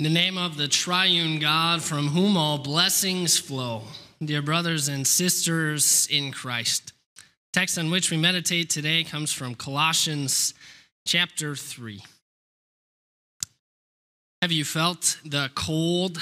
In the name of the triune God, from whom all blessings flow, dear brothers and sisters in Christ. The text on which we meditate today comes from Colossians chapter 3. Have you felt the cold?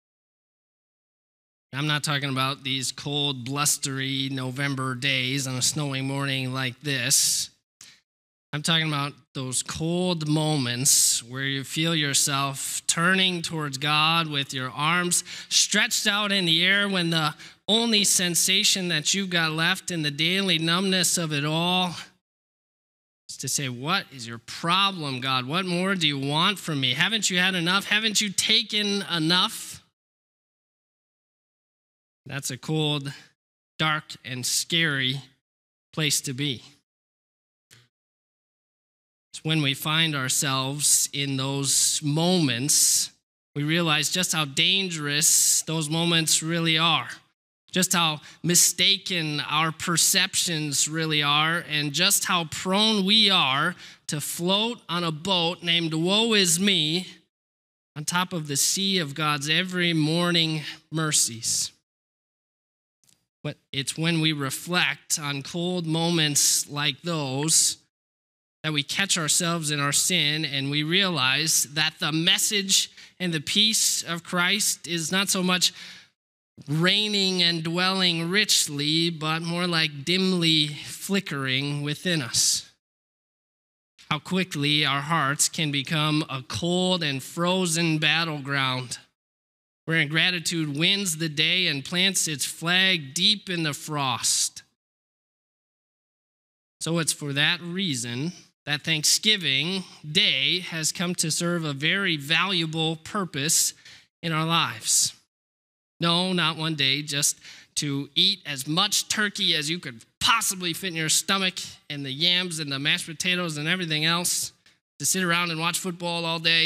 I'm not talking about these cold, blustery November days on a snowy morning like this. I'm talking about those cold moments where you feel yourself turning towards God with your arms stretched out in the air when the only sensation that you've got left in the daily numbness of it all is to say, what is your problem, God? What more do you want from me? Haven't you had enough? Haven't you taken enough? That's a cold, dark, and scary place to be. It's when we find ourselves in those moments, we realize just how dangerous those moments really are, just how mistaken our perceptions really are, and just how prone we are to float on a boat named Woe Is Me on top of the sea of God's every morning mercies. But it's when we reflect on cold moments like those that we catch ourselves in our sin and we realize that the message and the peace of Christ is not so much reigning and dwelling richly, but more like dimly flickering within us. How quickly our hearts can become a cold and frozen battleground where ingratitude wins the day and plants its flag deep in the frost. So it's for that reason that Thanksgiving Day has come to serve a very valuable purpose in our lives. No, not one day, just to eat as much turkey as you could possibly fit in your stomach, and the yams and the mashed potatoes and everything else, to sit around and watch football all day.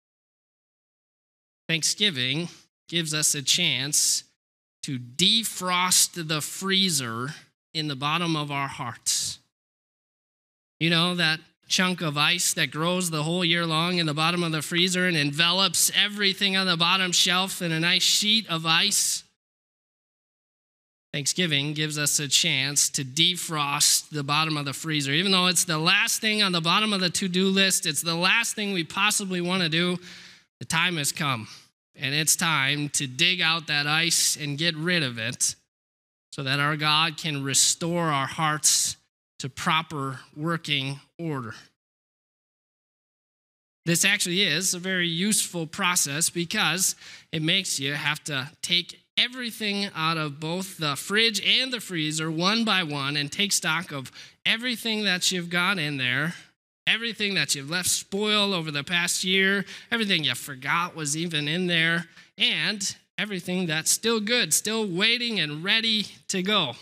Thanksgiving gives us a chance to defrost the freezer in the bottom of our hearts. You know, that chunk of ice that grows the whole year long in the bottom of the freezer and envelops everything on the bottom shelf in a nice sheet of ice? Thanksgiving gives us a chance to defrost the bottom of the freezer. Even though it's the last thing on the bottom of the to-do list, it's the last thing we possibly want to do, the time has come. And it's time to dig out that ice and get rid of it so that our God can restore our hearts to proper working order. This actually is a very useful process because it makes you have to take everything out of both the fridge and the freezer one by one and take stock of everything that you've got in there, everything that you've left spoil over the past year, everything you forgot was even in there, and everything that's still good, still waiting and ready to go.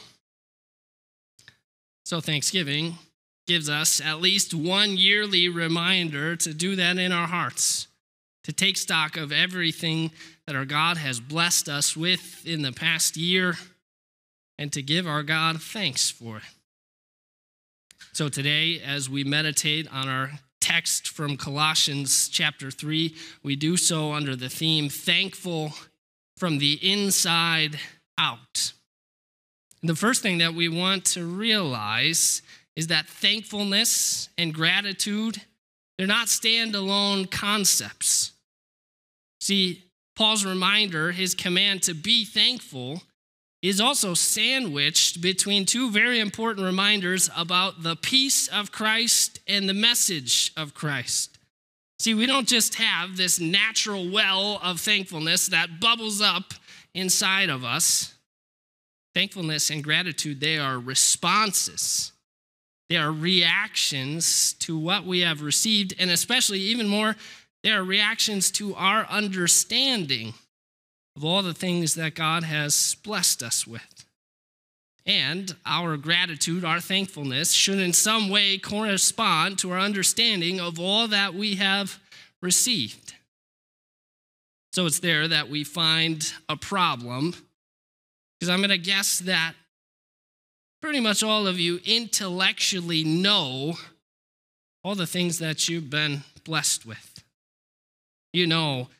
So Thanksgiving gives us at least one yearly reminder to do that in our hearts, to take stock of everything that our God has blessed us with in the past year, and to give our God thanks for it. So today, as we meditate on our text from Colossians chapter 3, we do so under the theme, Thankful from the Inside Out. The first thing that we want to realize is that thankfulness and gratitude, they're not standalone concepts. See, Paul's reminder, his command to be thankful, is also sandwiched between two very important reminders about the peace of Christ and the message of Christ. See, we don't just have this natural well of thankfulness that bubbles up inside of us. Thankfulness and gratitude, they are responses. They are reactions to what we have received, and especially even more, they are reactions to our understanding of all the things that God has blessed us with. And our gratitude, our thankfulness, should in some way correspond to our understanding of all that we have received. So it's there that we find a problem, because I'm going to guess that pretty much all of you intellectually know all the things that you've been blessed with. You know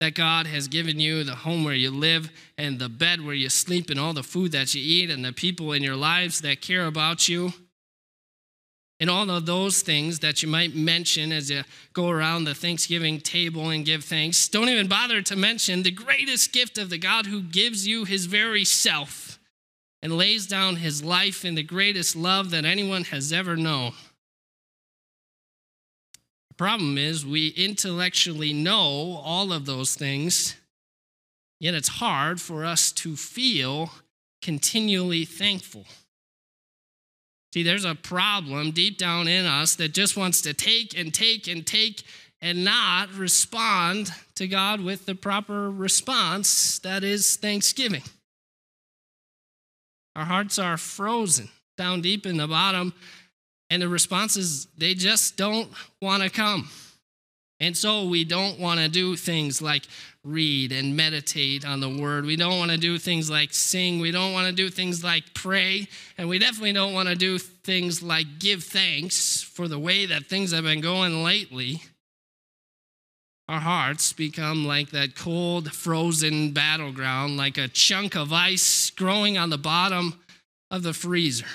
that God has given you, the home where you live, and the bed where you sleep, and all the food that you eat, and the people in your lives that care about you. And all of those things that you might mention as you go around the Thanksgiving table and give thanks. Don't even bother to mention the greatest gift of the God who gives you his very self and lays down his life in the greatest love that anyone has ever known. The problem is we intellectually know all of those things, yet it's hard for us to feel continually thankful. See, there's a problem deep down in us that just wants to take and take and take and not respond to God with the proper response that is thanksgiving. Our hearts are frozen down deep in the bottom, and the responses, they just don't want to come. And so we don't want to do things like read and meditate on the word. We don't want to do things like sing. We don't want to do things like pray. And we definitely don't want to do things like give thanks for the way that things have been going lately. Our hearts become like that cold, frozen battleground, like a chunk of ice growing on the bottom of the freezer.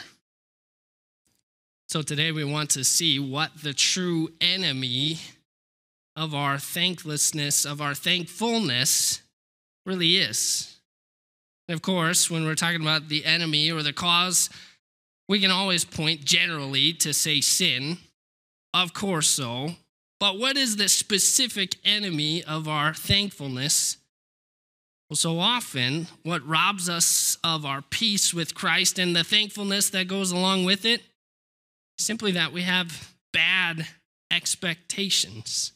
So today we want to see what the true enemy of our thanklessness, of our thankfulness, really is. And of course, when we're talking about the enemy or the cause, we can always point generally to say sin. Of course so. But what is the specific enemy of our thankfulness? Well, so often, what robs us of our peace with Christ and the thankfulness that goes along with it, simply that we have bad expectations.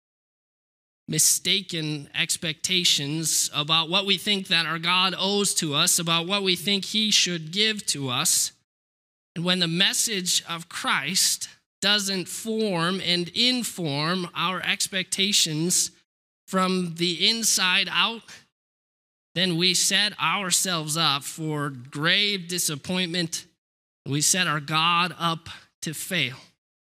Mistaken expectations about what we think that our God owes to us, about what we think he should give to us. And when the message of Christ doesn't form and inform our expectations from the inside out, then we set ourselves up for grave disappointment. We set our God up to fail.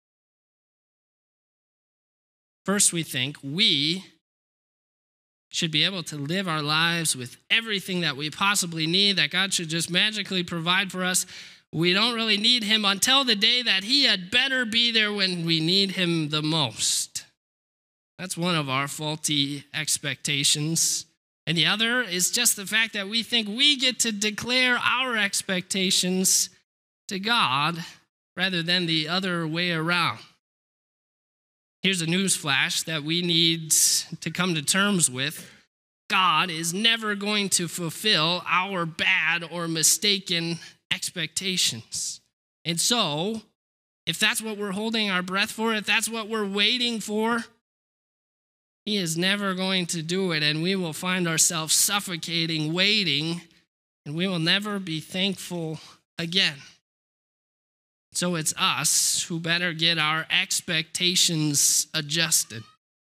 First, we think we should be able to live our lives with everything that we possibly need, that God should just magically provide for us. We don't really need him until the day that he had better be there when we need him the most. That's one of our faulty expectations. And the other is just the fact that we think we get to declare our expectations to God rather than the other way around. Here's a news flash that we need to come to terms with. God is never going to fulfill our bad or mistaken expectations. And so, if that's what we're holding our breath for, if that's what we're waiting for, he is never going to do it, and we will find ourselves suffocating, waiting, and we will never be thankful again. So it's us who better get our expectations adjusted.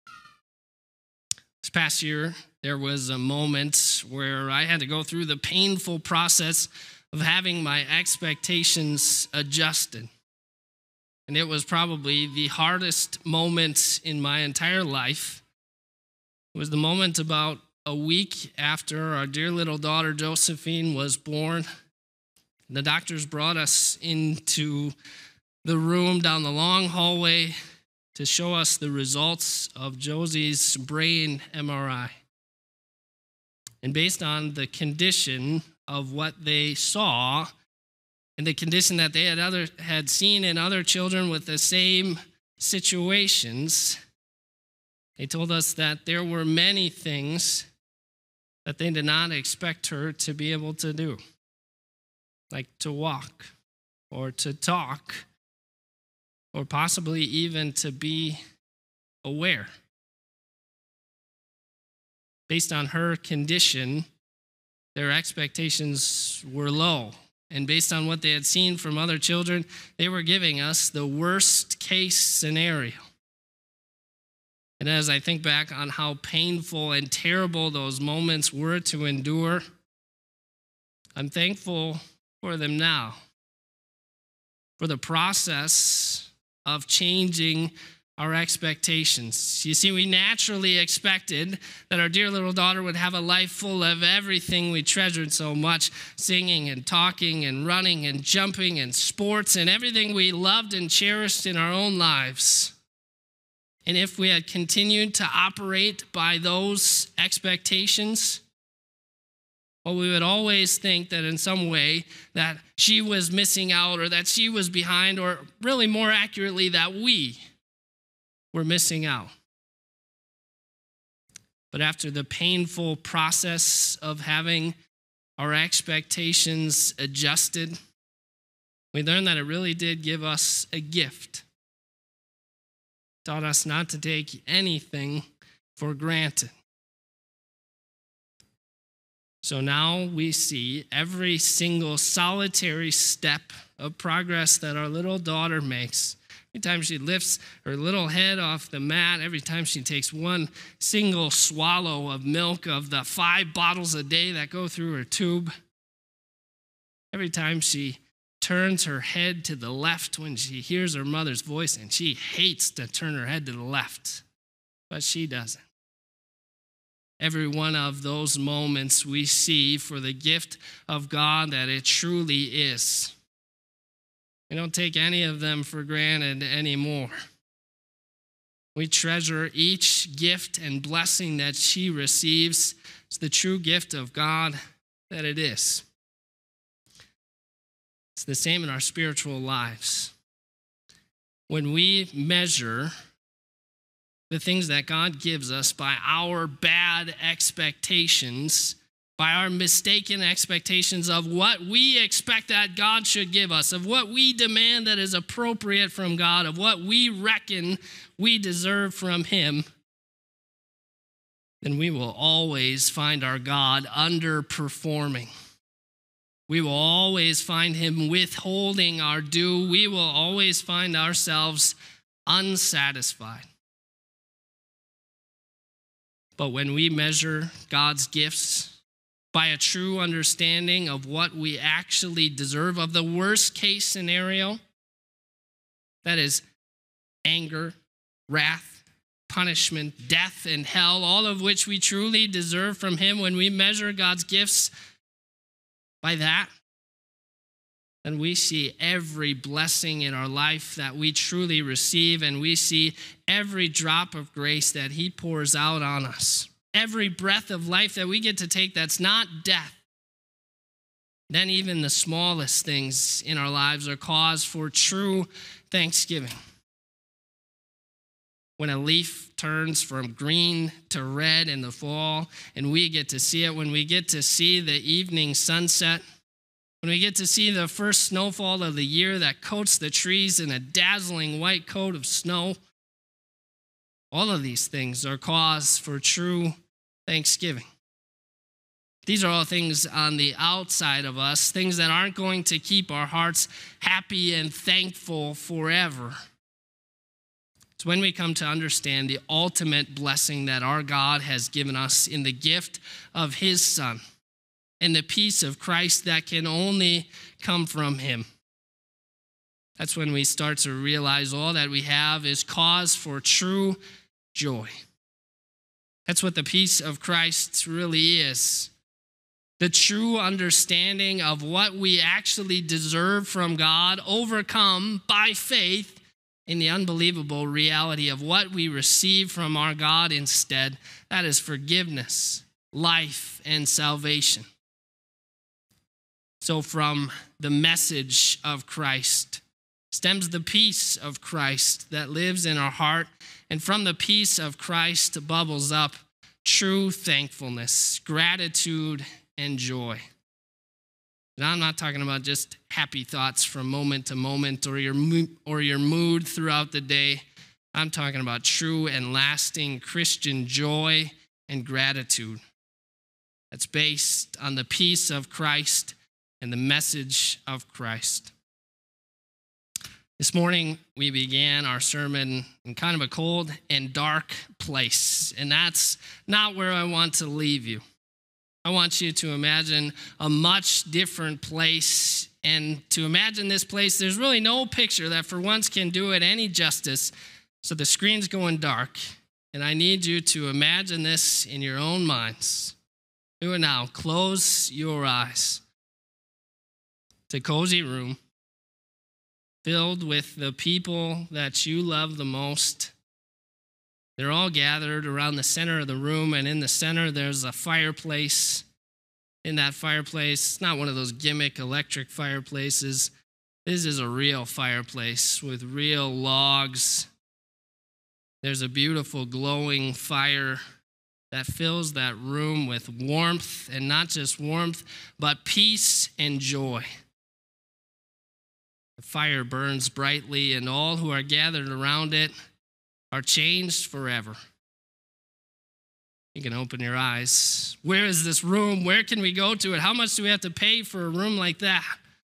This past year, there was a moment where I had to go through the painful process of having my expectations adjusted. And it was probably the hardest moment in my entire life. It was the moment about a week after our dear little daughter Josephine was born. The doctors brought us into the room down the long hallway to show us the results of Josie's brain MRI. And based on the condition of what they saw and the condition that they had seen in other children with the same situations, they told us that there were many things that they did not expect her to be able to do, like to walk or to talk or possibly even to be aware. Based on her condition, their expectations were low. And based on what they had seen from other children, they were giving us the worst case scenario. And as I think back on how painful and terrible those moments were to endure, I'm thankful for them now, for the process of changing our expectations. You see, we naturally expected that our dear little daughter would have a life full of everything we treasured so much, singing and talking and running and jumping and sports and everything we loved and cherished in our own lives. And if we had continued to operate by those expectations, well, we would always think that in some way that she was missing out or that she was behind, or really more accurately, that we were missing out. But after the painful process of having our expectations adjusted, we learned that it really did give us a gift. It taught us not to take anything for granted. So now we see every single solitary step of progress that our little daughter makes. Every time she lifts her little head off the mat, every time she takes one single swallow of milk of the 5 bottles a day that go through her tube, every time she turns her head to the left when she hears her mother's voice, and she hates to turn her head to the left, but she doesn't. Every one of those moments we see for the gift of God that it truly is. We don't take any of them for granted anymore. We treasure each gift and blessing that she receives. It's the true gift of God that it is. It's the same in our spiritual lives. When we measure the things that God gives us by our bad expectations, by our mistaken expectations of what we expect that God should give us, of what we demand that is appropriate from God, of what we reckon we deserve from Him, then we will always find our God underperforming. We will always find Him withholding our due. We will always find ourselves unsatisfied. But when we measure God's gifts by a true understanding of what we actually deserve, of the worst case scenario, that is anger, wrath, punishment, death, and hell, all of which we truly deserve from Him, when we measure God's gifts by that, then we see every blessing in our life that we truly receive, and we see every drop of grace that He pours out on us. Every breath of life that we get to take that's not death. Then even the smallest things in our lives are cause for true thanksgiving. When a leaf turns from green to red in the fall, and we get to see it, when we get to see the evening sunset, when we get to see the first snowfall of the year that coats the trees in a dazzling white coat of snow, all of these things are cause for true thanksgiving. These are all things on the outside of us, things that aren't going to keep our hearts happy and thankful forever. It's when we come to understand the ultimate blessing that our God has given us in the gift of His Son, and the peace of Christ that can only come from Him. That's when we start to realize all that we have is cause for true joy. That's what the peace of Christ really is. The true understanding of what we actually deserve from God, overcome by faith in the unbelievable reality of what we receive from our God instead. That is forgiveness, life, and salvation. So from the message of Christ stems the peace of Christ that lives in our heart, and from the peace of Christ bubbles up true thankfulness, gratitude, and joy. And I'm not talking about just happy thoughts from moment to moment or your mood throughout the day. I'm talking about true and lasting Christian joy and gratitude that's based on the peace of Christ and the message of Christ. This morning, we began our sermon in kind of a cold and dark place, and that's not where I want to leave you. I want you to imagine a much different place, and to imagine this place, there's really no picture that for once can do it any justice So the screen's going dark, and I need you to imagine this in your own minds. Do it now. Close your eyes. It's a cozy room filled with the people that you love the most. They're all gathered around the center of the room, and in the center there's a fireplace. In that fireplace, it's not one of those gimmick electric fireplaces. This is a real fireplace with real logs. There's a beautiful glowing fire that fills that room with warmth, and not just warmth, but peace and joy. The fire burns brightly, and all who are gathered around it are changed forever. You can open your eyes. Where is this room? Where can we go to it? How much do we have to pay for a room like that?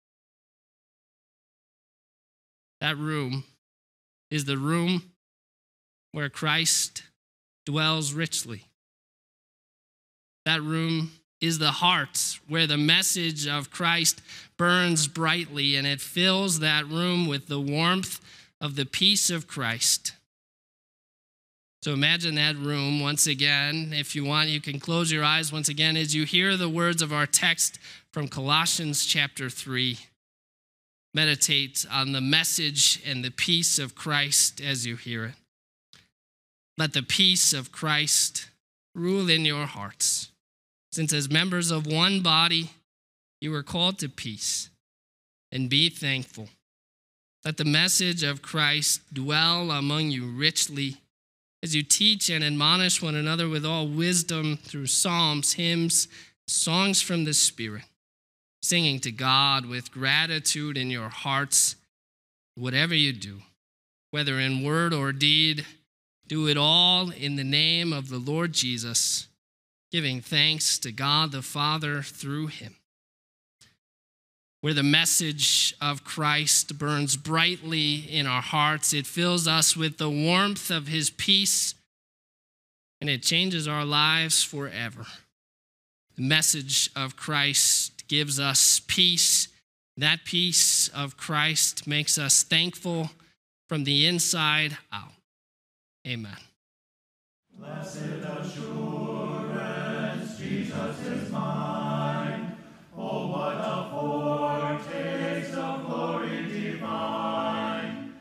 That room is the room where Christ dwells richly. That room is the heart where the message of Christ burns brightly, and it fills that room with the warmth of the peace of Christ. So imagine that room once again. If you want, you can close your eyes once again as you hear the words of our text from Colossians chapter 3. Meditate on the message and the peace of Christ as you hear it. Let the peace of Christ rule in your hearts, since as members of one body, you are called to peace, and be thankful. Let the message of Christ dwell among you richly as you teach and admonish one another with all wisdom through psalms, hymns, songs from the Spirit, singing to God with gratitude in your hearts. Whatever you do, whether in word or deed, do it all in the name of the Lord Jesus, giving thanks to God the Father through him. Where the message of Christ burns brightly in our hearts, it fills us with the warmth of his peace, and it changes our lives forever. The message of Christ gives us peace. That peace of Christ makes us thankful from the inside out. Amen. Blessed assurance, Jesus is mine. Oh, what a foretaste of glory divine.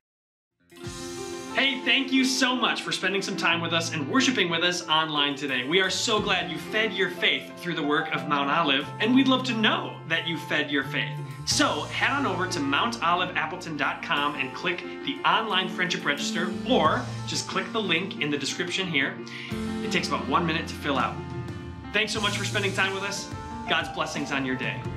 Hey, thank you so much for spending some time with us and worshiping with us online today. We are so glad you fed your faith through the work of Mount Olive, and we'd love to know that you fed your faith. So head on over to mountoliveappleton.com and click the online friendship register, or just click the link in the description here. It takes about 1 minute to fill out. Thanks so much for spending time with us. God's blessings on your day.